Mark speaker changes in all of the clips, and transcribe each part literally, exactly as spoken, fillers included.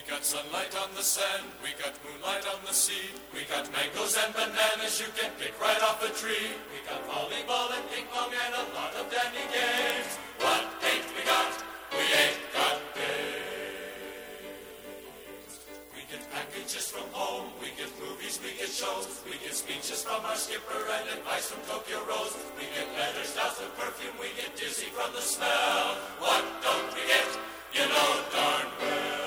Speaker 1: got sunlight on the sand, we got moonlight on the sea, we got mangoes and bananas you can pick right off a tree. We got volleyball and ping pong and a lot of dandy games. What ain't we got? We ain't got days. We get packages from home, we get movies, we get shows, we get speeches from our skipper and advice from Tokyo Rose. We get letters, doused with perfume, we get dizzy from the smell. What don't we get? You know darn well.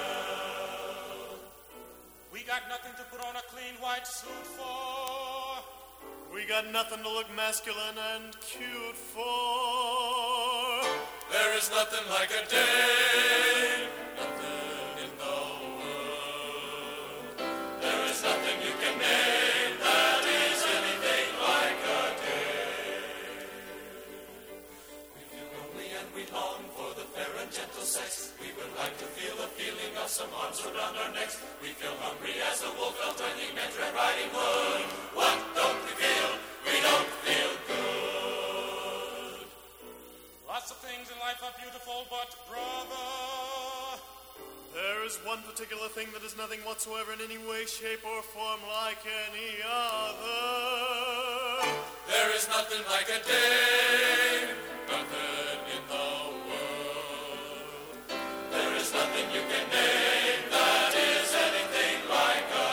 Speaker 2: We got nothing to put on a clean white suit for.
Speaker 3: We got nothing to look masculine and cute for.
Speaker 1: There is nothing like a day, nothing in the world. There is nothing you can name that is anything like a day. We feel lonely and we long for the fair and gentle sex. We would like to feel the feeling of some arms around our necks. We feel hungry as a wolf felt when he met Red Riding Hood. What don't we feel? We don't feel good.
Speaker 2: Lots of things in life are beautiful, but brother,
Speaker 3: there is one particular thing that is nothing whatsoever in any way, shape, or form like any other.
Speaker 1: There is nothing like a day, nothing in the world. There is nothing you can name that is anything like a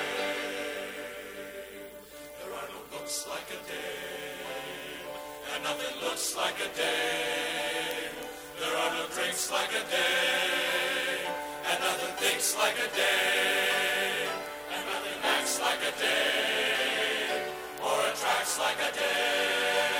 Speaker 1: day. There are no books like a day, and nothing looks like a day. There are no drinks like a day, and nothing thinks like a day, and nothing acts like a day, or attracts like a day.